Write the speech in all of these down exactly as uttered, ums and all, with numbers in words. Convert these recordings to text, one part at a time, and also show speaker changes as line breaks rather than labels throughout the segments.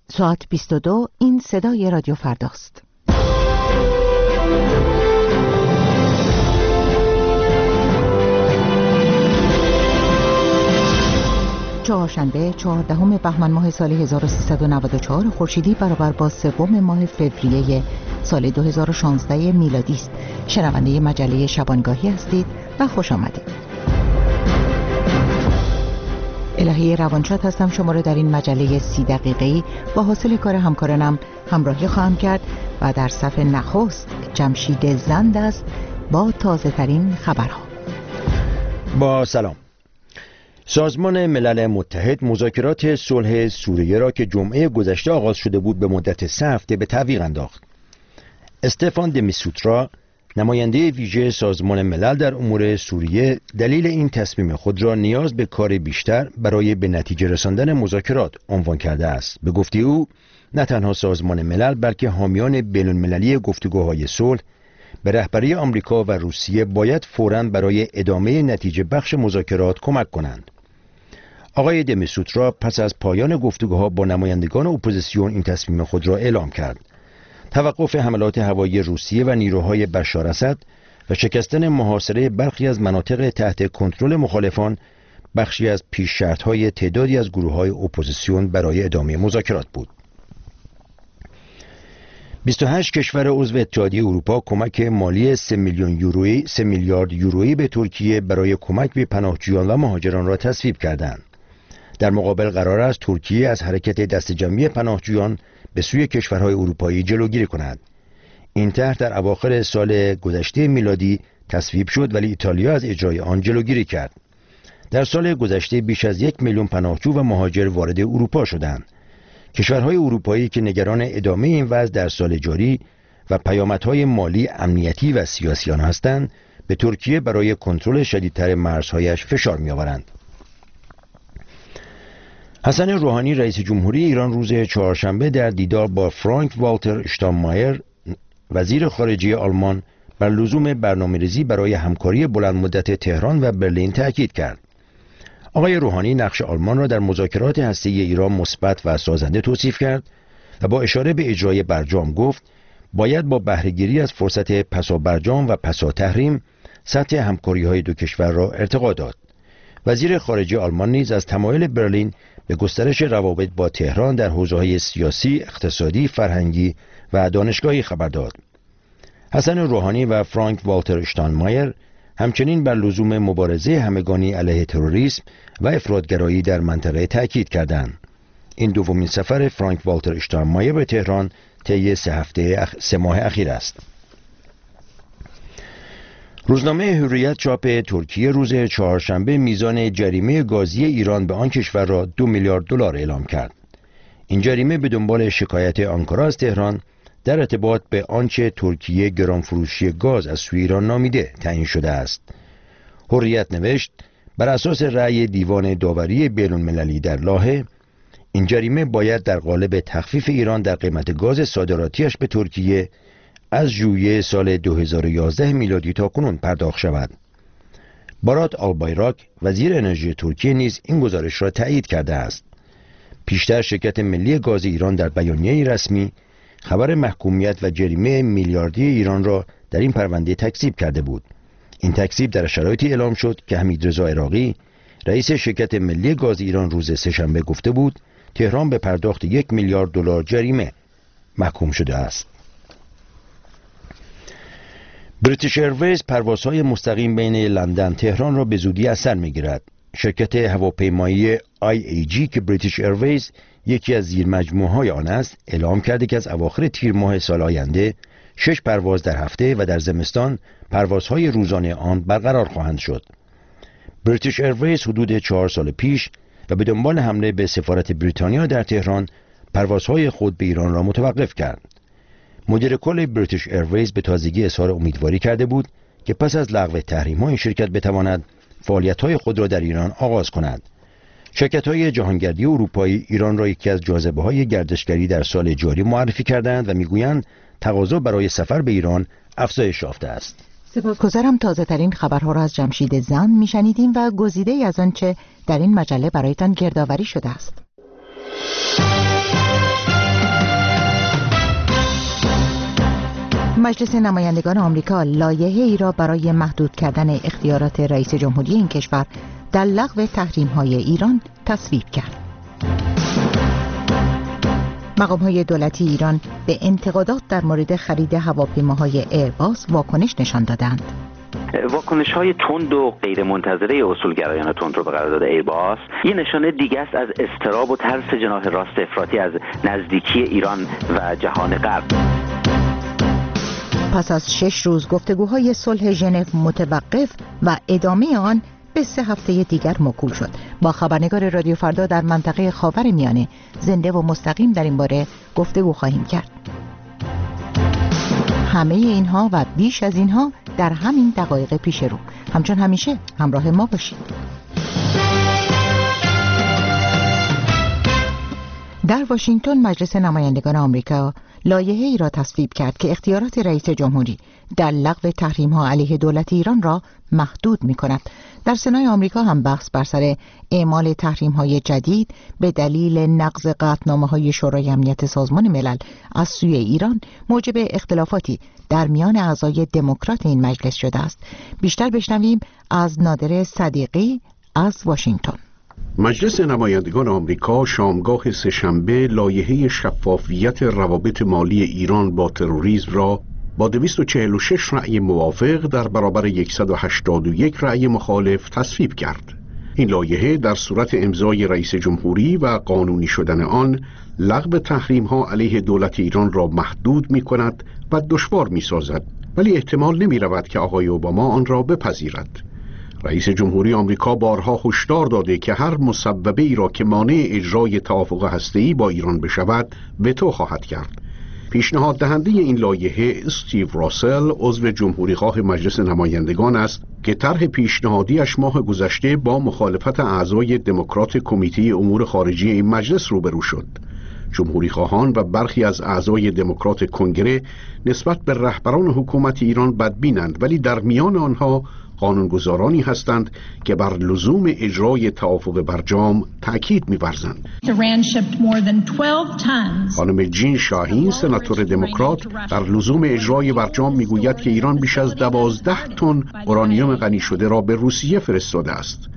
ساعت بیست و دو. این صدای رادیو فرداست. چهارشنبه چهاردهم بهمن ماه سال هزار و سیصد و نود و چهار خورشیدی برابر با سوم ماه فوریه سال دو هزار و شانزده میلادی است. شنونده مجله شبانگاهی هستید و خوش آمدید. الهی روانشاد هستم. شما را در این مجله سی دقیقه‌ای با حاصل کار همکارانم همراهی خواهم کرد و در صفحه نخست جمشید زند است با تازه ترین خبرها.
با سلام. سازمان ملل متحد مذاکرات صلح سوریه را که جمعه گذشته آغاز شده بود به مدت سه هفته به تعویق انداخت. استفان د میستورا، نماینده ویژه سازمان ملل در امور سوریه، دلیل این تصمیم خود را نیاز به کار بیشتر برای به نتیجه رساندن مذاکرات عنوان کرده است. به گفته او، نه تنها سازمان ملل بلکه حامیان بین‌المللی گفتگوهای صلح به رهبری آمریکا و روسیه باید فوراً برای ادامه نتیجه بخش مذاکرات کمک کنند. آقای د میستورا پس از پایان گفتگوها با نمایندگان اپوزیسیون این تصمیم خود را اعلام کرد. توقف حملات هوایی روسیه و نیروهای بشار اسد و شکستن محاصره برخی از مناطق تحت کنترل مخالفان بخشی از پیش شرط‌های تعدادی از گروه‌های اپوزیسیون برای ادامه مذاکرات بود. بیست و هشت کشور عضو اتحادیه اروپا کمک مالی سه میلیون یورویی سه میلیارد یورویی به ترکیه برای کمک به پناهجویان و مهاجران را تصویب کردند. در مقابل قرار است ترکیه از حرکت دسته‌جمعی پناهجویان به سوی کشورهای اروپایی جلوگیری کند. این طرح در اواخر سال گذشته میلادی تصویب شد ولی ایتالیا از اجرای آن جلوگیری کرد. در سال گذشته بیش از یک میلیون پناهجو و مهاجر وارد اروپا شدند. کشورهای اروپایی که نگران ادامه این وضع در سال جاری و پیامدهای مالی، امنیتی و سیاسی آن هستند، به ترکیه برای کنترل شدیدتر مرزهایش فشار می‌آورند. حسن روحانی رئیس جمهوری ایران روز چهارشنبه در دیدار با فرانک والتر اشتاینمایر وزیر خارجه آلمان بر لزوم برنامه‌ریزی برای همکاری بلند مدت تهران و برلین تاکید کرد. آقای روحانی نقش آلمان را در مذاکرات هسته‌ای ایران مثبت و سازنده توصیف کرد و با اشاره به اجرای برجام گفت باید با بهره‌گیری از فرصت پسا برجام و پسا تحریم سطح همکاری‌های دو کشور را ارتقا داد. وزیر خارجه آلمان نیز از تمایل برلین به گسترش روابط با تهران در حوزه‌های سیاسی، اقتصادی، فرهنگی و دانشگاهی خبر داد. حسن روحانی و فرانک والتر اشتاینمایر همچنین بر لزوم مبارزه همگانی علیه تروریسم و افراطگرایی در منطقه تاکید کردند. این دومین سفر فرانک والتر اشتاینمایر به تهران طی سه هفته اخ... سه ماه اخیر است. روزنامه حریت چاپ ترکیه روز چهارشنبه میزان جریمه گازی ایران به آن کشور را دو میلیارد دلار اعلام کرد. این جریمه به دنبال شکایت آنکارا از تهران در ارتباط به آنچه ترکیه گرانفروشی گاز از سوی ایران نامیده تعیین شده است. حریت نوشت بر اساس رأی دیوان داوری بین‌المللی در لاهه، این جریمه باید در قالب تخفیف ایران در قیمت گاز صادراتیش به ترکیه از ژوئیه سال دو هزار و یازده میلادی تا کنون پرداخت شود. بارات آلبایراک وزیر انرژی ترکیه نیز این گزارش را تایید کرده است. پیشتر شرکت ملی گاز ایران در بیانیه رسمی خبر محکومیت و جریمه میلیاردی ایران را در این پرونده تکذیب کرده بود. این تکذیب در شرایطی اعلام شد که حمیدرضا عراقی رئیس شرکت ملی گاز ایران روز سه‌شنبه گفته بود تهران به پرداخت یک میلیارد دلار جریمه محکوم شده است. بریتیش ایرویز پروازهای مستقیم بین لندن تهران را به زودی از سر می‌گیرد. شرکت هواپیمایی آی ای جی که بریتیش ایرویز یکی از زیرمجموعه‌های آن است، اعلام کرده که از اواخر تیر ماه سال آینده شش پرواز در هفته و در زمستان پروازهای روزانه آن برقرار خواهند شد. بریتیش ایرویز حدود چهار سال پیش و به دنبال حمله به سفارت بریتانیا در تهران پروازهای خود به ایران را متوقف کرد. مدیر کل بریتیش ایرویز به تازگی اظهار امیدواری کرده بود که پس از لغو تحریم‌ها این شرکت بتواند فعالیت‌های خود را در ایران آغاز کند. شرکت‌های جهانگردی اروپایی ایران را یکی از جاذبه‌های گردشگری در سال جاری معرفی کردند و می‌گویند تقاضا برای سفر به ایران افزایش یافته است.
سپاسگزارم. تازه ترین خبرها را از جمشید زند میشنیدیم و گزیده ای از آنچه در این مجله برایتان گردآوری شده است. مجلس نمایندگان آمریکا لایحه ای را برای محدود کردن اختیارات رئیس جمهوری این کشور در لغو تحریم‌های ایران تصویب کرد. مقام‌های دولتی ایران به انتقادات در مورد خرید هواپیماهای ایرباس واکنش نشان دادند.
واکنش‌های تند و غیرمنتظره اصولگرایان تندرو به قرارداد ایرباس یه نشانه دیگه است از اضطراب و ترس جناح راست افراطی از نزدیکی ایران و جهان غرب.
پس از شش روز گفتگوهای صلح ژنو متوقف و ادامه آن به سه هفته دیگر موکول شد. با خبرنگار رادیو فردا در منطقه خاورمیانه زنده و مستقیم در این باره گفتگو خواهیم کرد. همه اینها و بیش از اینها در همین دقایق پیش رو. همچون همیشه همراه ما باشید. در واشنگتن مجلس نمایندگان آمریکا لایحه‌ای را تصویب کرد که اختیارات رئیس جمهوری در لغو تحریم‌ها علیه دولت ایران را محدود می‌کند. در سنای آمریکا هم بحث بر سر اعمال تحریم‌های جدید به دلیل نقض قطعنامه‌های شورای امنیت سازمان ملل از سوی ایران موجب اختلافاتی در میان اعضای دموکرات این مجلس شده است. بیشتر بشنویم از نادر صدیقی از واشنگتن.
مجلس نمایندگان آمریکا شامگاه سه‌شنبه لایحه شفافیت روابط مالی ایران با تروریسم را با دویست و چهل و شش رأی موافق در برابر صد و هشتاد و یک رأی مخالف تصویب کرد. این لایحه در صورت امضای رئیس جمهوری و قانونی شدن آن لغو تحریم‌ها علیه دولت ایران را محدود می‌کند و دشوار می‌سازد، ولی احتمال نمی‌رود که آقای اوباما آن را بپذیرد. رئیس جمهوری آمریکا بارها هشدار داده که هر مسببه ای را که مانع اجرای توافق هسته‌ای با ایران بشود وتو خواهد کرد. پیشنهاد دهنده این لایحه استیو راسل عضو جمهوریخواه مجلس نمایندگان است که طرح پیشنهادیش ماه گذشته با مخالفت اعضای دموکرات کمیته امور خارجی این مجلس روبرو شد. جمهوریخواهان و برخی از اعضای دموکرات کنگره نسبت به رهبران حکومت ایران بدبینند، ولی در میان آنها قانونگذارانی هستند که بر لزوم اجرای توافق برجام تأکید می‌ورزند. خانم جین شاهین سناتور دموکرات در لزوم اجرای برجام میگوید که ایران بیش از دوازده تن اورانیوم غنی شده را به روسیه فرستاده است.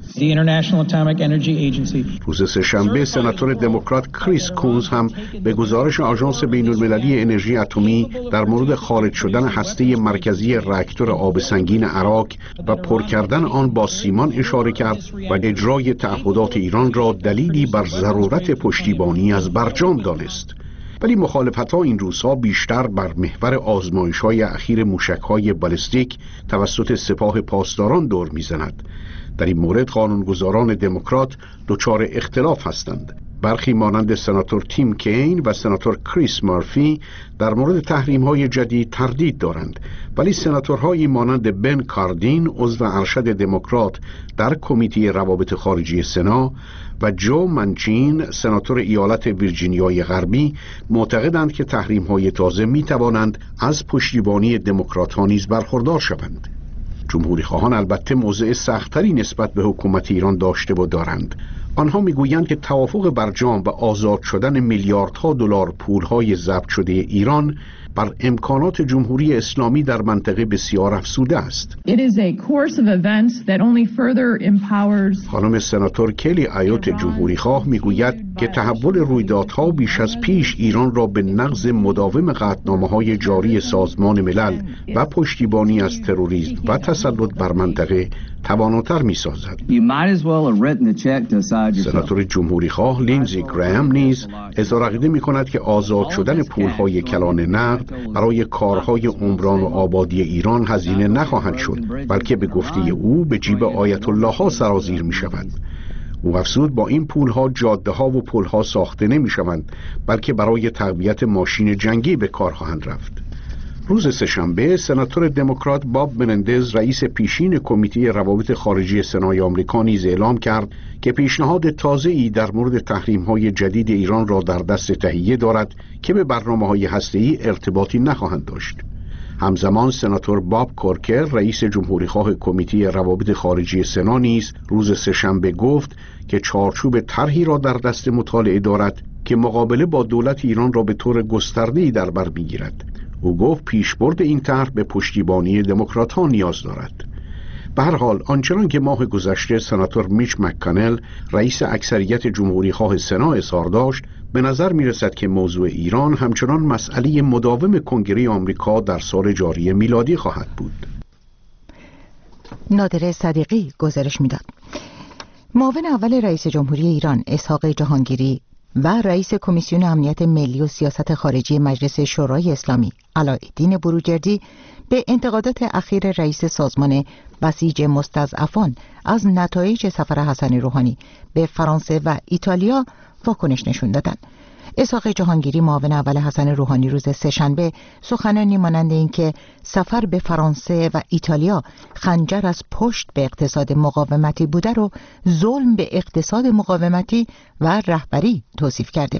روز سه‌شنبه سناتور دموکرات کریس کونز هم به گزارش آژانس بین‌المللی انرژی اتمی در مورد خارج شدن هسته مرکزی راکتور آب سنگین عراق و پر کردن آن با سیمان اشاره کرد و اجرای تعهدات ایران را دلیلی بر ضرورت پشتیبانی از برجام دانست. ولی مخالفت‌ها این روزها بیشتر بر محور آزمایش‌های اخیر موشک‌های بالستیک توسط سپاه پاسداران دور می‌زند. در این مورد قانونگذاران دموکرات دچار اختلاف هستند. برخی مانند سناتور تیم کین و سناتور کریس مارفی در مورد تحریم‌های جدید تردید دارند، ولی سناتورهایی مانند بن کاردین عضو ارشد دموکرات در کمیته روابط خارجی سنا و جو منچین سناتور ایالت ویرجینیای غربی معتقدند که تحریم‌های تازه می‌توانند از پشتیبانی دموکرات‌ها نیز برخوردار شوند. جمهوری خواهان البته موضع سخت‌تری نسبت به حکومت ایران داشته و دارند. آنها میگویند که توافق برجام و آزاد شدن میلیاردها دلار پولهای ضبط شده ایران بر امکانات جمهوری اسلامی در منطقه بسیار افزوده است. خانم سناتور کلی آیوت جمهوری خواه میگوید که تحول رویدادها بیش از پیش ایران را به نقض مداوم قطعنامه‌های جاری سازمان ملل و پشتیبانی از تروریسم و تسلط بر منطقه تواناتر می‌سازد. سناتور جمهوری خواه لینزی گرام نیز اظهار عقیده می‌کند که آزاد شدن پول‌های کلان نقد برای کارهای عمران و آبادی ایران هزینه نخواهد شد، بلکه به گفته او به جیب آیت الله ها سرازیر می‌شود. او افزود با این پول‌ها جاده‌ها و پل‌ها ساخته نمی‌شوند، بلکه برای تقویت ماشین جنگی به کار خواهند رفت. روز سه‌شنبه سناتور دموکرات باب منندز رئیس پیشین کمیته روابط خارجی سنای آمریکا نیز اعلام کرد که پیشنهاد تازه‌ای در مورد تحریم‌های جدید ایران را در دست تهیه دارد که به برنامه‌های هسته‌ای ارتباطی نخواهند داشت. همزمان سناتور باب کورکر رئیس جمهوریخواه کمیته روابط خارجی سنا نیز روز سه‌شنبه گفت که چارچوب طرحی را در دست مطالعه دارد که مقابله با دولت ایران را به طور گسترده‌ای در بر می‌گیرد. او گفت پیشبرد این طرح به پشتیبانی دموکرات‌ها نیاز دارد. به هر حال آنچنان که ماه گذشته سناتور میچ مک‌کانل رئیس اکثریت جمهوری‌خواه سنا اظهار داشت، به نظر می‌رسد که موضوع ایران همچنان مسئله مداوم کنگره آمریکا در سال جاری میلادی خواهد بود.
نادر صدیقی گزارش می‌داد. معاون اول رئیس جمهوری ایران اسحاق جهانگیری و رئیس کمیسیون امنیت ملی و سیاست خارجی مجلس شورای اسلامی علاءالدین بروجردی به انتقادات اخیر رئیس سازمان بسیج مستضعفان از نتایج سفر حسن روحانی به فرانسه و ایتالیا واکنش نشون دادند. اسحاق جهانگیری معاون اول حسن روحانی روز سه‌شنبه سخنانی مانند این که سفر به فرانسه و ایتالیا خنجر از پشت به اقتصاد مقاومتی بوده رو ظلم به اقتصاد مقاومتی و رهبری توصیف کرده.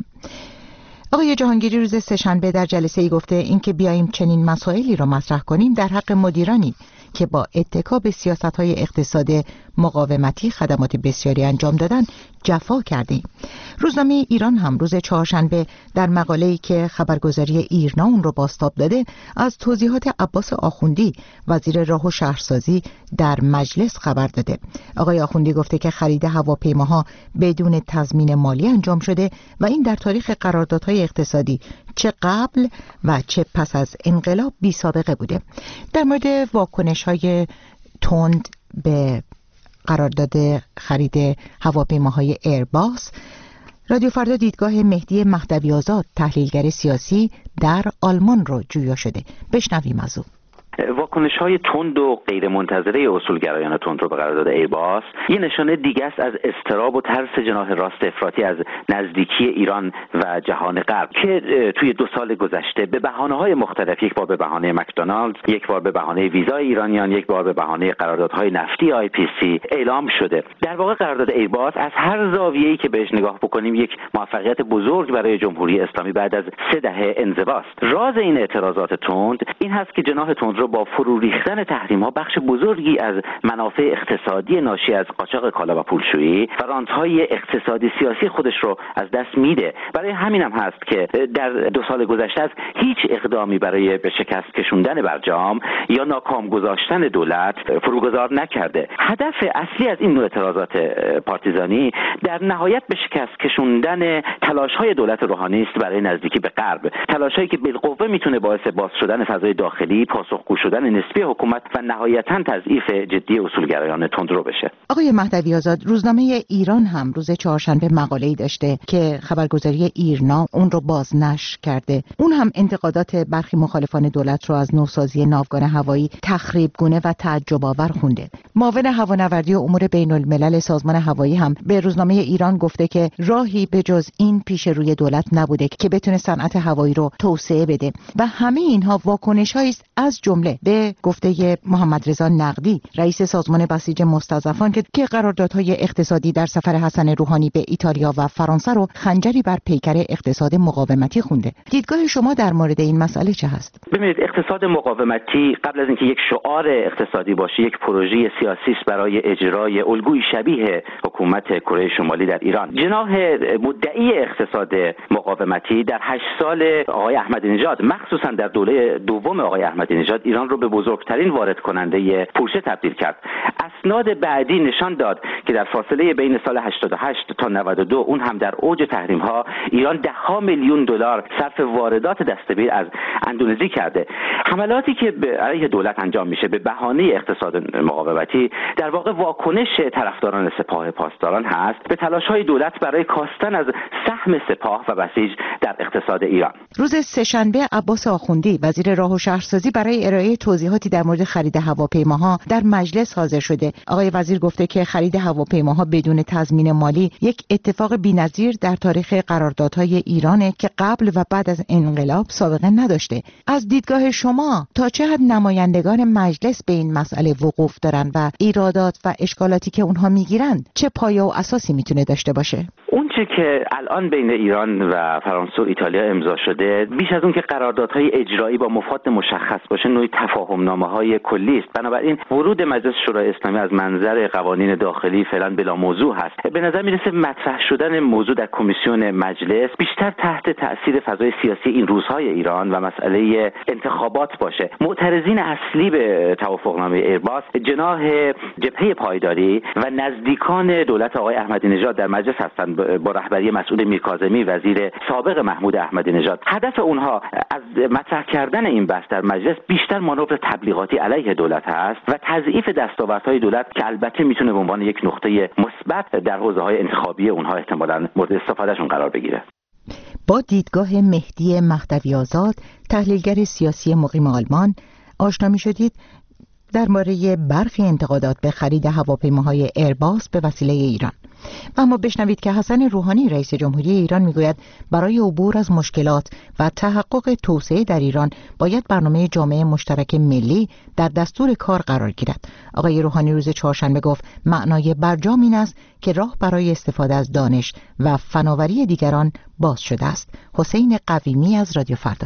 آقای جهانگیری روز سه‌شنبه در جلسه ای گفته اینکه بیاییم چنین مسائلی را مطرح کنیم در حق مدیرانی که با اتکا به سیاست‌های اقتصاد مقاومتی خدمات بسیاری انجام دادن جفا کردیم. روزنامه ایران هم روز چهارشنبه در مقاله‌ای که خبرگزاری ایرنا اون رو بازتاب داده از توضیحات عباس آخوندی وزیر راه و شهرسازی در مجلس خبر داده. آقای آخوندی گفته که خرید هواپیماها بدون تضمین مالی انجام شده و این در تاریخ قراردادهای اقتصادی چه قبل و چه پس از انقلاب بی سابقه بوده. در مورد واکنش‌های تند به قرارداد خرید هواپیماهای ایرباس، رادیو فردا دیدگاه مهدی مهدوی آزاد تحلیلگر سیاسی در آلمان رو جویا شده. بشنویم از او.
واکنش‌های تند و غیرمنتظره اصولگرایان تندرو به قرارداد ایرباس یه نشانه دیگه است از اضطراب و ترس جناح راست افراطی از نزدیکی ایران و جهان غرب که توی دو سال گذشته به بهانه‌های مختلف، یک بار به بهانه مکدونالد، یک بار به بهانه ویزای ایرانیان، یک بار به بهانه قراردادهای نفتی آی پی سی اعلام شده. در واقع قرارداد ایرباس از هر زاویه‌ای که بهش نگاه بکنیم یک موفقیت بزرگ برای جمهوری اسلامی بعد از سه دهه انزواست. راز این اعتراضات تند این هست که جناح تندرو با فرو ریختن تحریم ها بخش بزرگی از منافع اقتصادی ناشی از قاچاق کالا و پولشویی و رانت‌های اقتصادی سیاسی خودش رو از دست میده. برای همین هم هست که در دو سال گذشته از هیچ اقدامی برای به شکست کشوندن برجام یا ناکام گذاشتن دولت فروگذار نکرده. هدف اصلی از این نوع اعتراضات پارتیزانی در نهایت به شکست کشوندن تلاش‌های دولت روحانی است برای نزدیکی به غرب، تلاش‌هایی که بالقوه میتونه باعث باز شدن فضای داخلی، پاسخگو شدن نسبی حکومت و نهایتاً تضعیف جدی اصولگرایان تندرو بشه.
آقای مهدوی آزاد، روزنامه ایران هم روز چهارشنبه مقاله‌ای داشته که خبرگزاری ایرنا اون رو بازنشر کرده. اون هم انتقادات برخی مخالفان دولت رو از نوسازی ناوگان هوایی تخریب‌گونه و تعجب‌آور خونده. معاون هوانوردی و امور بین‌الملل سازمان هوایی هم به روزنامه ایران گفته که راهی به جز این پیش روی دولت نبوده که بتونه صنعت هوایی رو توسعه بده و همه اینها واکنش‌هایی است از جمله به گفته محمد رضا نقدی رئیس سازمان بسیج مستضعفان که قراردادهای اقتصادی در سفر حسن روحانی به ایتالیا و فرانسه رو خنجری بر پیکر اقتصاد مقاومتی خونده. دیدگاه شما در مورد این مسئله چه هست؟
ببینید، اقتصاد مقاومتی قبل از اینکه یک شعار اقتصادی باشه یک پروژه سیاسی است برای اجرای الگوی شبیه حکومت کره شمالی در ایران. جناح مدعی اقتصاد مقاومتی در هشت سال آقای احمدی نژاد، مخصوصا در دوره دوم آقای احمدی نژاد، ایران رو به بزرگترین وارد کننده پولشه تبدیل کرد. اسناد بعدی نشان داد که در فاصله بین سال هشتاد و هشت تا نود و دو، اون هم در اوج تحریم ها، ایران ده ها میلیون دلار صرف واردات دسته‌بیر از اندونزی کرده. حملاتی که علیه دولت انجام میشه به بهانه اقتصاد مقاومتی در واقع واکنش طرفداران سپاه پاسداران هست به تلاش‌های دولت برای کاستن از سهم سپاه و بسیج در اقتصاد ایران.
روز سه‌شنبه عباس آخوندی وزیر راه و شهرسازی برای ارائه توضیحاتی در مورد خرید هواپیماها در مجلس حاضر شده. آقای وزیر گفته که خرید هواپیماها بدون تضمین مالی یک اتفاق بی‌نظیر در تاریخ قراردادهای ایرانه که قبل و بعد از انقلاب سابقه نداشته. از دیدگاه شما تا چه حد نمایندگان مجلس به این مسئله وقوف دارن و ایرادات و اشکالاتی که اونها میگیرن چه پایه و اساسی میتونه داشته باشه؟
اون چه که الان بین ایران و فرانسه و ایتالیا امضا شده، بیش از اون که قراردادهای اجرایی با مفاد مشخص باشه، نوعی تفاهم‌نامه‌های کلی است. بنابراین ورود مجلس شورای اسلامی از منظر قوانین داخلی فعلا بلا موضوع هست. به نظر میرسه مطرح شدن موضوع در کمیسیون مجلس بیشتر تحت تأثیر فضای سیاسی این روزهای ایران و مسئله انتخابات باشه. معترضین اصلی به توافقنامه ایرباس جناح جبهه پایداری و نزدیکان دولت آقای احمدی نژاد در مجلس هستند با رهبری مسعود میرکاظمی وزیر سابق محمود احمدی نژاد. هدف اونها از مطرح کردن این بحث در مجلس بیشتر مانور تبلیغاتی علیه دولت هست و تضعیف دستاوردهای دولت که البته میتونه به عنوان یک نقطه مثبت در حوزه‌های انتخابی اونها احتمالاً مورد استفادهشون قرار بگیره.
با دیدگاه مهدی مهدوی آزاد، تحلیلگر سیاسی مقیم آلمان، آشنا می‌شدید درباره برخی انتقادات به خرید هواپیماهای ایرباس به وسیله ایران. و اما بشنوید که حسن روحانی رئیس جمهوری ایران میگوید برای عبور از مشکلات و تحقق توسعه در ایران باید برنامه جامعه مشترک ملی در دستور کار قرار گیرد. آقای روحانی روز چهارشنبه گفت معنای برجام این است که راه برای استفاده از دانش و فناوری دیگران باز شده است. حسین قویمی از رادیو فردا.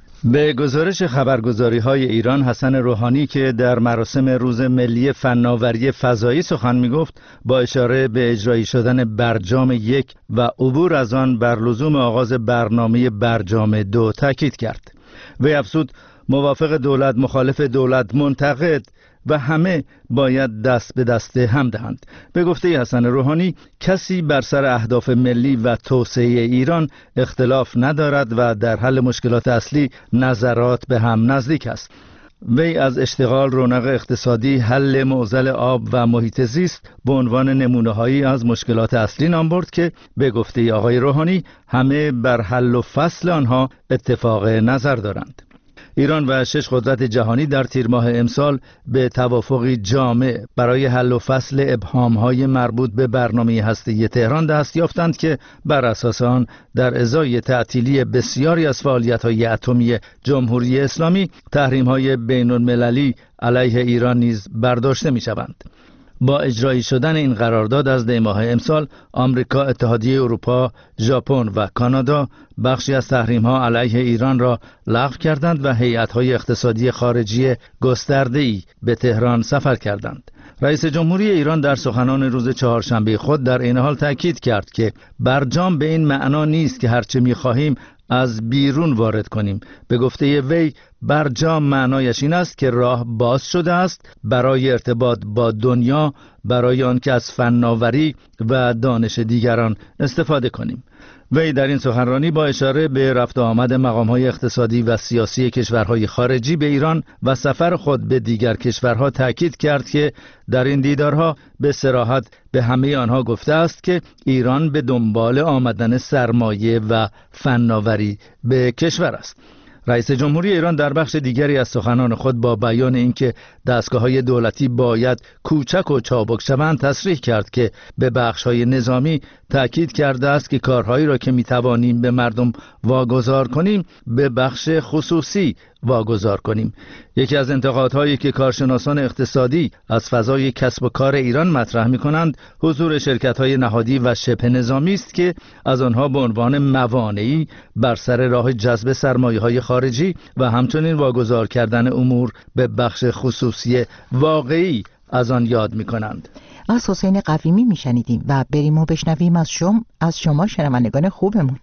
به گزارش خبرگزاری‌های ایران، حسن روحانی که در مراسم روز ملی فناوری فضایی سخن می‌گفت، با اشاره به اجرایی شدن برجام یک و عبور از آن بر لزوم آغاز برنامه برجام دو تاکید کرد. وی افزود موافق دولت، مخالف دولت، منتقد و همه باید دست به دست هم دهند. به گفته حسن روحانی، کسی بر سر اهداف ملی و توسعه ایران اختلاف ندارد و در حل مشکلات اصلی نظرات به هم نزدیک است. وی از اشتغال، رونق اقتصادی، حل معضل آب و محیط زیست به عنوان نمونه‌هایی از مشکلات اصلی نام برد که به گفته آقای روحانی همه بر حل و فصل آنها اتفاق نظر دارند. ایران و شش قدرت جهانی در تیر ماه امسال به توافقی جامع برای حل و فصل ابهام‌های مربوط به برنامه هسته‌ای تهران دست یافتند که بر اساس آن در ازای تعطیلی بسیاری از فعالیت‌های اتمی جمهوری اسلامی، تحریم‌های بین‌المللی علیه ایران نیز برداشته می‌شوند. با اجرایی شدن این قرارداد از دی ماه امسال، آمریکا، اتحادیه اروپا، ژاپن و کانادا بخشی از تحریم‌ها علیه ایران را لغو کردند و هیئت‌های اقتصادی خارجی گسترده‌ای به تهران سفر کردند. رئیس جمهوری ایران در سخنان روز چهارشنبه خود در این حال تاکید کرد که برجام به این معنا نیست که هرچه می‌خواهیم از بیرون وارد کنیم. به گفته وی، برجام معنایش این است که راه باز شده است برای ارتباط با دنیا، برای آن که از فناوری و دانش دیگران استفاده کنیم. وی در این سخنرانی با اشاره به رفت و آمد مقام‌های اقتصادی و سیاسی کشورهای خارجی به ایران و سفر خود به دیگر کشورها تاکید کرد که در این دیدارها به صراحت به همه آنها گفته است که ایران به دنبال آمدن سرمایه و فناوری به کشور است. رئیس جمهوری ایران در بخش دیگری از سخنان خود با بیان اینکه دستگاه‌های دولتی باید کوچک و چابک شوند تصریح کرد که به بخش‌های نظامی تاکید کرده است که کارهایی را که می‌توانیم به مردم واگذار کنیم به بخش خصوصی واگذار کنیم. یکی از انتقادهایی که کارشناسان اقتصادی از فضای کسب و کار ایران مطرح می‌کنند، حضور شرکت‌های نهادی و شبه نظامی است که از آنها به عنوان موانعی بر سر راه جذب سرمایه‌های خارجی و همچنین واگذار کردن امور به بخش خصوصی واقعی از آن یاد می‌کنند.
از حسین قویمی میشنیدیم و بریم و بشنویم از شما از شما شنوندگان خوبمون.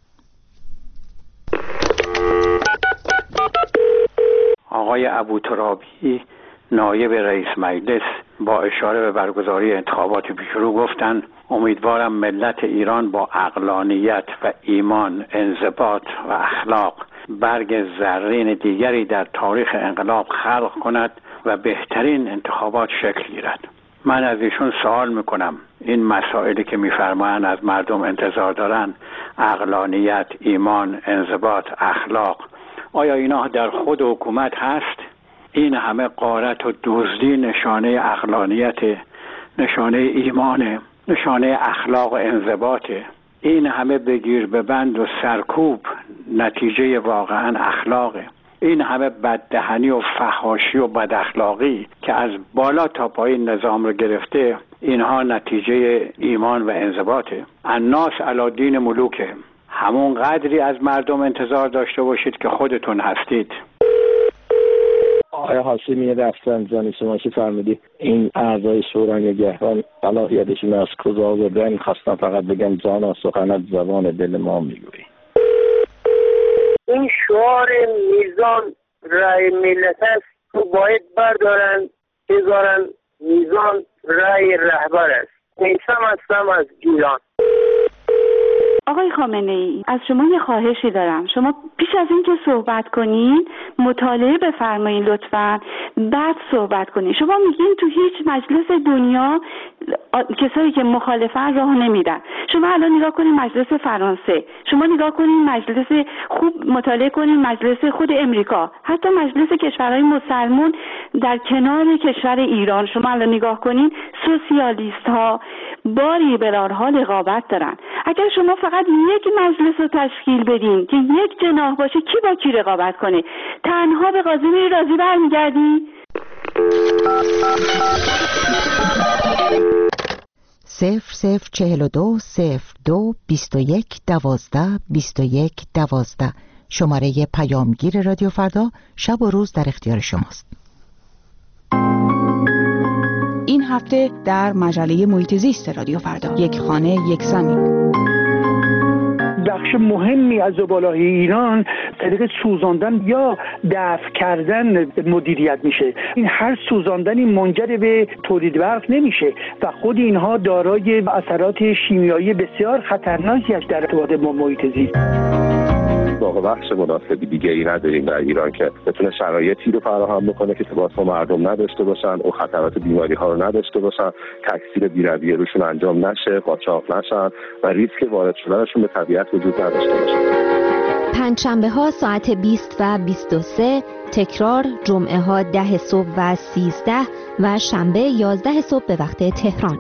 آقای ابوترابی نایب رئیس مجلس با اشاره به برگزاری انتخابات پیشرو گفتند امیدوارم ملت ایران با عقلانیت و ایمان، انضباط و اخلاق برگ زرین دیگری در تاریخ انقلاب خلق کند و بهترین انتخابات شکل گیرد. من از ایشون سوال میکنم این مسائلی که میفرمایند از مردم انتظار دارن، عقلانیت، ایمان، انضباط، اخلاق، آیا اینا در خود حکومت هست؟ این همه غارت و دزدی نشانه عقلانیت، نشانه ایمان، نشانه اخلاق و انضباط. این همه بگیر ببند و سرکوب نتیجه واقعا اخلاقه. این همه بددهنی و فحاشی و بد اخلاقی که از بالا تا پایین نظام رو گرفته، اینها نتیجه ایمان و انضباطه. الناس علی دین ملوکه. همون قدری از مردم انتظار داشته باشید که خودتون هستید.
آقای حاسمی رفسنجانی، شما که فرمودی این اعضای شورای نگهبان صلاحیتشون از کجا آوردن، خواستم فقط بگم جانا سخنت زبان دل ما میگویی.
این شعار میزان رای ملت است تو باید بردارن بذارن میزان رای رهبر است. میسم هستم از گیلان.
آقای خامنه ای، از شما یه خواهشی دارم. شما پیش از این که صحبت کنین مطالعه بفرمایید لطفاً، بعد صحبت کنین. شما میگین تو هیچ مجلس دنیا کسایی که مخالفن راه نمیدن. شما الان نگاه کنین مجلس فرانسه، شما نگاه کنین مجلس، خوب مطالعه کنین مجلس خود امریکا، حتی مجلس کشورهای مسلمان در کنار کشور ایران. شما الان نگاه کنین سوسیالیست ها با لیبرال ها رقابت دارن. اگر شما فقط یک مجلس رو تشکیل بدین که یک جناح باشه، کی با کی رقابت کنه؟ تنها به قاضی میری راضی برمیگردی؟
صفر صفر چهل و دو صفر دو بیست و یک دوازده بیست و یک دوازده شماره پیامگیر رادیو فردا شب و روز در اختیار شماست.
این هفته در مجله محیط زیست رادیو فردا، یک خانه یک زمین.
بخش مهمی از زباله‌های ایران طریق سوزاندن یا دفع کردن مدیریت میشه. این هر سوزاندنی منجر به تولید برق نمیشه و خود اینها دارای اثرات شیمیایی بسیار خطرناکی است در ارتباط با محیط زیست.
واقع بخش مناسبی دیگه ای نداریم در ایران که بتونه شرایطی رو فراهم بکنه که تباس با مردم نداشته باشن و خطرات بیماری ها رو نداشته باشن، تکثیر بی‌رویه روشون انجام نشه، قاچاق نشن و ریسک وارد شدنشون به طبیعت وجود نداشته باشه.
پنجشنبه ها ساعت بیست و بیست و سه، تکرار جمعه ها ده صبح و سیزده و شنبه یازده صبح به وقت تهران.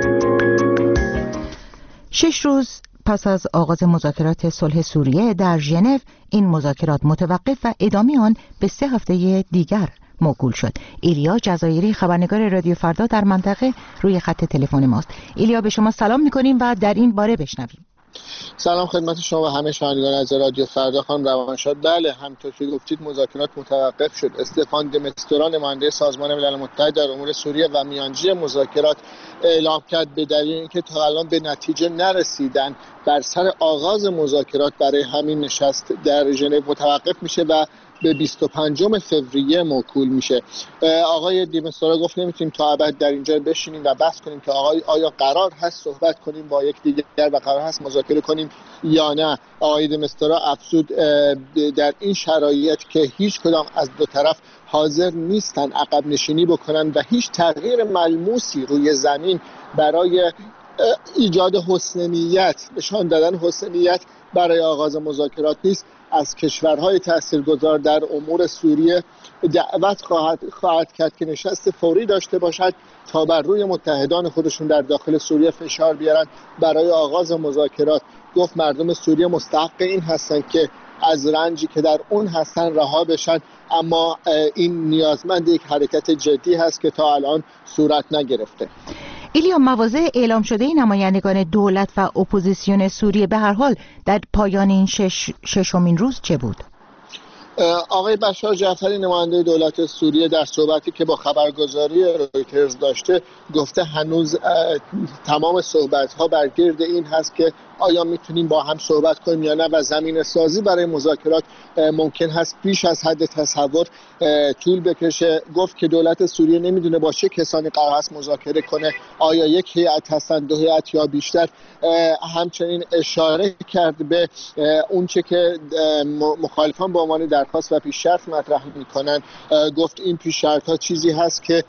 شش روز پس از آغاز مذاکرات صلح سوریه در ژنو، این مذاکرات متوقف و ادامه آن به سه هفته دیگر موکول شد. ایلیا جزایری، خبرنگار رادیو فردا در منطقه، روی خط تلفن ماست. ایلیا، به شما سلام می‌کنیم و در این باره بشنویم.
سلام خدمت شما و همه شنوندگان از رادیو فردا. خانم روانشاد، بله همونطور که گفتید مذاکرات متوقف شد. استفان د مستورا، نماینده سازمان ملل متحد در امور سوریه و میانجی مذاکرات، اعلام کرد به دلیل اینکه تا الان به نتیجه نرسیدن بر سر آغاز مذاکرات برای همین نشست در ژنو متوقف میشه و به بیست و پنجم فوریه موکول میشه. آقای دیمستورا گفت نمیتونیم تا ابد در اینجا بشینیم و بحث کنیم که آقای آیا قرار هست صحبت کنیم با یک دیگر و قرار هست مذاکره کنیم یا نه. آقای دیمستورا افزود در این شرایط که هیچ کدام از دو طرف حاضر نیستن عقب نشینی بکنن و هیچ تغییر ملموسی روی زمین برای ایجاد حسن نیت، نشان دادن حسن نیت برای آغاز مذاکرات نیست، از کشورهای تاثیرگذار در امور سوریه دعوت خواهد خواهد کرد که نشست فوری داشته باشد تا بر روی متحدان خودشون در داخل سوریه فشار بیارن برای آغاز مذاکرات. گفت مردم سوریه مستحق این هستن که از رنجی که در اون هستن رها بشن، اما این نیازمند یک حرکت جدی هست که تا الان صورت نگرفته.
ایلیا، مواضع اعلام شده نمایندگان دولت و اپوزیسیون سوریه به هر حال در پایان این شش ششمین روز چه بود؟
آقای بشار جعفری، نماینده دولت سوریه، در صحبتی که با خبرگزاری رویترز داشته گفته هنوز تمام صحبت‌ها بر گرد این هست که آیا میتونیم با هم صحبت کنیم یا نه و زمینه سازی برای مذاکرات ممکن هست بیش از حد تصور طول بکشه. گفت که دولت سوریه نمیدونه با چه کسانی قرار هست مذاکره کنه، آیا یک هیئت هستن، دو هیئت یا بیشتر. همچنین اشاره کرد به اونچه که مخالفان با عنوان درخواست و پیش شرط مطرح میکنن. گفت این پیش شرط ها چیزی هست که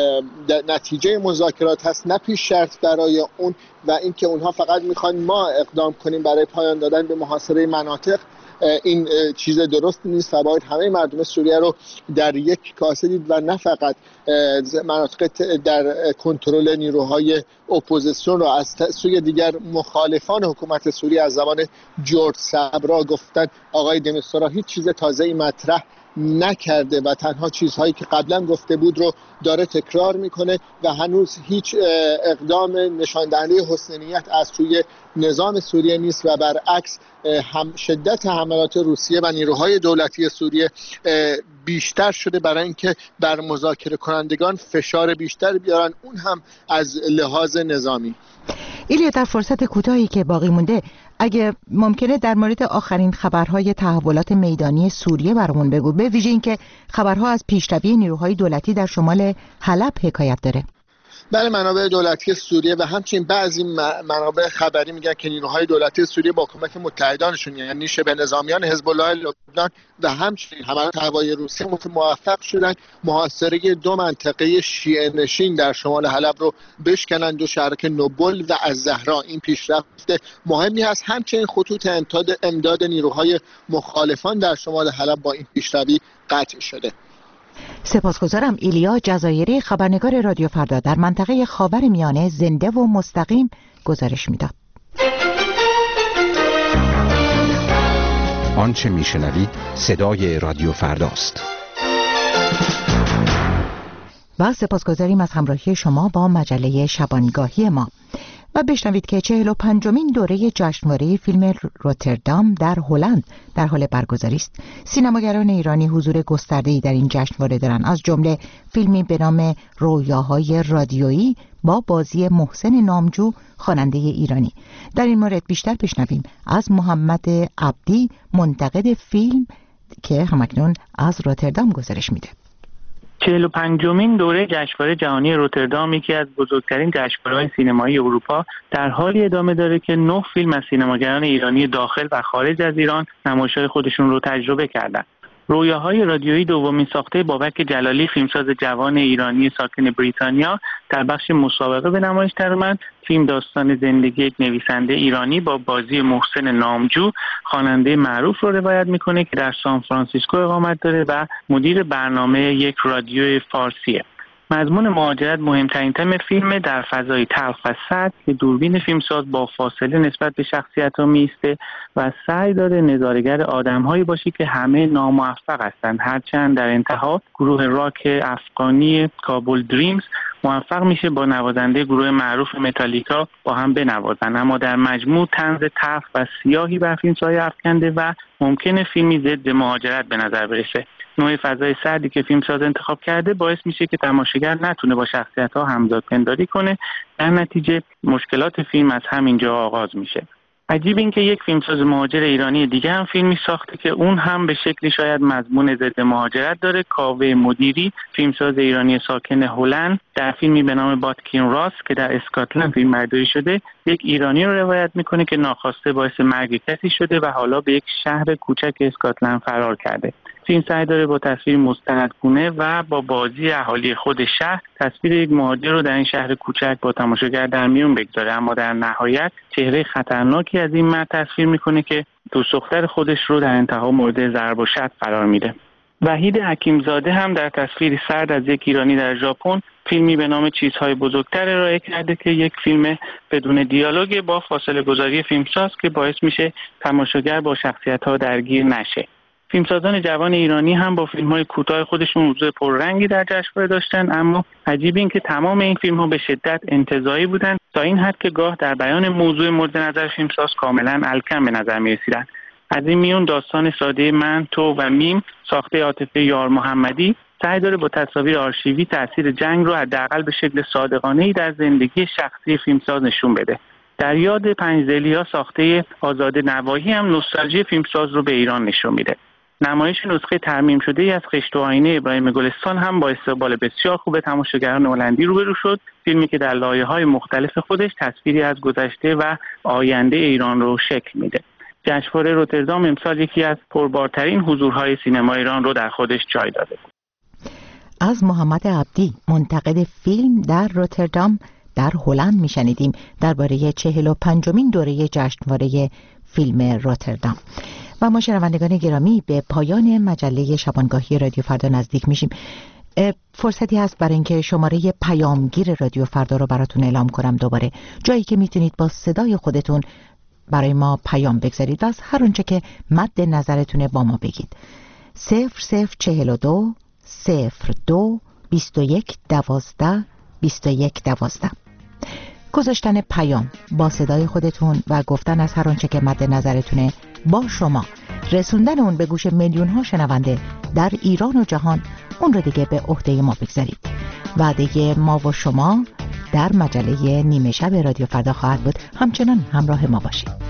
نتیجه مذاکرات هست، نه پیش شرط برای اون، و اینکه اونها فقط میخوان ما اقدام کنیم برای پایان دادن به محاصره مناطق. این چیز درست نیست و باید همه مردم سوریه رو در یک کاسه دید و نه فقط مناطق در کنترل نیروهای اپوزیسیون رو. از سوی دیگر مخالفان حکومت سوریه از زمان جورج صبرا گفتن آقای دمستورا هیچ چیز تازه‌ای مطرح نکرده و تنها چیزهایی که قبلا گفته بود رو داره تکرار میکنه و هنوز هیچ اقدام نشان دهنده حسن نیت از سوی نظام سوریه نیست و برعکس هم شدت حملات روسیه و نیروهای دولتی سوریه بیشتر شده برای اینکه بر مذاکره کنندگان فشار بیشتر بیارن، اون هم از لحاظ نظامی.
ایلیا، در فرصت کوتاهی که باقی مونده اگه ممکنه در مورد آخرین خبرهای تحولات میدانی سوریه برامون بگو، به ویژه اینکه خبرها از پیشروی نیروهای دولتی در شمال حلب حکایت داره.
بله، منابع دولتی سوریه و همچنین بعضی منابع خبری میگن که نیروهای دولتی سوریه با کمک متحدانشون یعنی شبه نظامیان حزب الله لبنان و همچنین حملات هوایی روسیه موفق شدن محاصره دو منطقه شیعه نشین در شمال حلب رو بشکنند، دو شهر نوبل و الزهرا. این پیشرفت مهمی هست. همچنین خطوط امداد امداد نیروهای مخالفان در شمال حلب با این پیشروی قطع شده.
سپاسگزارم. ایلیا جزایری، خبرنگار رادیو فردا در منطقه خاورمیانه، زنده و مستقیم گزارش میداد.
آنچه میشنوید صدای رادیو فرداست.
و سپاسگزاریم از همراهی شما با مجله شبانگاهی ما. و بشنوید که چهل و پنجمین دوره جشنواره فیلم روتردام در هلند در حال برگزاری است. سینماگران ایرانی حضور گسترده‌ای در این جشنواره دارند، از جمله فیلمی به نام رویاهای رادیویی با بازی محسن نامجو، خواننده ایرانی. در این مورد بیشتر بشنویم از محمد عبدی، منتقد فیلم که همکنون از روتردام گزارش میده.
چهل و پنجمین دوره جشنواره جهانی روتردام، یکی از بزرگترین جشنواره‌های سینمایی اروپا، در حالی ادامه داره که نه فیلم از سینماگران ایرانی داخل و خارج از ایران نمایش‌های خودشون رو تجربه کردند. رویاهای رادیویی دومین ساخته بابک جلالی، فیلمساز جوان ایرانی ساکن بریتانیا، در بخش مسابقه به نمایش درآمد. فیلم داستان زندگی یک نویسنده ایرانی با بازی محسن نامجو، خواننده معروف رو روایت میکنه که در سان فرانسیسکو اقامت داره و مدیر برنامه یک رادیو فارسیه. مضمون مهاجرت مهمترین تم فیلم، در فضای تلخ و سرد که دوربین فیلمساز با فاصله نسبت به شخصیت‌ها میسته و سعی داره نظاره‌گر آدم‌هایی باشه که همه ناموفق هستند، هرچند در انتها گروه راک افغانی کابل دریمز موفق میشه با نوازنده گروه معروف متالیکا با هم بنوازن، اما در مجموع طنز تلخ و سیاهی بر فیلمسازی افکنده و ممکنه فیلمی ضد مهاجرت به نظر برسه. نوع فضای سردی که فیلمساز انتخاب کرده باعث میشه که تماشاگر نتونه با شخصیت‌ها همزاد پنداری کنه. در نتیجه مشکلات فیلم از همینجا آغاز میشه. عجیب این که یک فیلمساز مهاجر ایرانی دیگه هم فیلمی ساخته که اون هم به شکلی شاید مضمون ضد مهاجرت داره. کاوه مدیری، فیلمساز ایرانی ساکن هلند، در فیلمی به نام باتکین راس که در اسکاتلند فیلمبرداری شده، یک ایرانی رو روایت میکنه که ناخواسته باعث مرگ کسی شده و حالا به یک شهر کوچک اسکاتلند فرار کرده. فیلم سعی داره با تصویر مستندگونه و با بازی اهالی خود شهر تصویر یک مهاجر رو در این شهر کوچک با تماشاگر در میون بگذاره، اما در نهایت چهره خطرناکی از این مرد تصویر میکنه که دوست دختر خودش رو در انتها مورد ضرب و شتم قرار میده. وحید حکیمزاده هم در تصویری سرد از یک ایرانی در ژاپن فیلمی به نام چیزهای بزرگتر ارائه کرده که یک فیلم بدون دیالوگ با فاصله گذاری فیلمساز که باعث میشه تماشاگر با شخصیت‌ها درگیر نشه. فیلمسازان جوان ایرانی هم با فیلم‌های کوتاه خودشون حضور پررنگی در جشنواره داشتن، اما عجیب این که تمام این فیلم‌ها به شدت انتزاعی بودن، تا این حد که گاه در بیان موضوع مورد نظر فیلمساز کاملا الکن به نظر می‌رسیدن. از این میون داستان ساده من، تو و میم، ساخته عاطفه یار محمدی، سعی داره با تصاویر آرشیوی تاثیر جنگ رو حداقل به شکل صادقانه‌ای در زندگی شخصی فیلمساز نشون بده. در یاد پنجدلیا ساخته آزاده نواحی هم نوستالژی فیلمساز رو به ایران نشون میده. نمایش نسخه ترمیم شده ای از خشت و آینه ابراهیم گلستان هم با استقبال بسیار خوب تماشاگران هلندی روبرو شد، فیلمی که در لایه‌های مختلف خودش تصویری از گذشته و آینده ایران رو شکل میده. جشنواره روتردام امسال یکی از پربارترین حضورهای سینما ایران رو در خودش جای داده بود.
از محمد عبدی، منتقد فیلم در روتردام در هلند میشنیدیم درباره چهل و پنجمین دوره جشنواره فیلم روتردام. و ما شنوندگان گرامی به پایان مجله شبانگاهی رادیو فردا نزدیک میشیم. فرصتی هست برای اینکه شماره پیامگیر رادیو فردا رو براتون اعلام کنم دوباره، جایی که میتونید با صدای خودتون برای ما پیام بگذارید و از هر اونچه که مد نظرتونه با ما بگید. صفر صفر چهل و دو صفر دو بیست و یک دوازده بیست و یک دوازده. گذاشتن پیام با صدای خودتون و گفتن از هر آنچه که مد نظرتونه با شما، رسوندن اون به گوش میلیون ها شنونده در ایران و جهان، اون رو دیگه به عهده ما بگذارید. وعده ما و شما در مجله نیمه شب رادیو فردا خواهد بود. همچنان همراه ما باشید.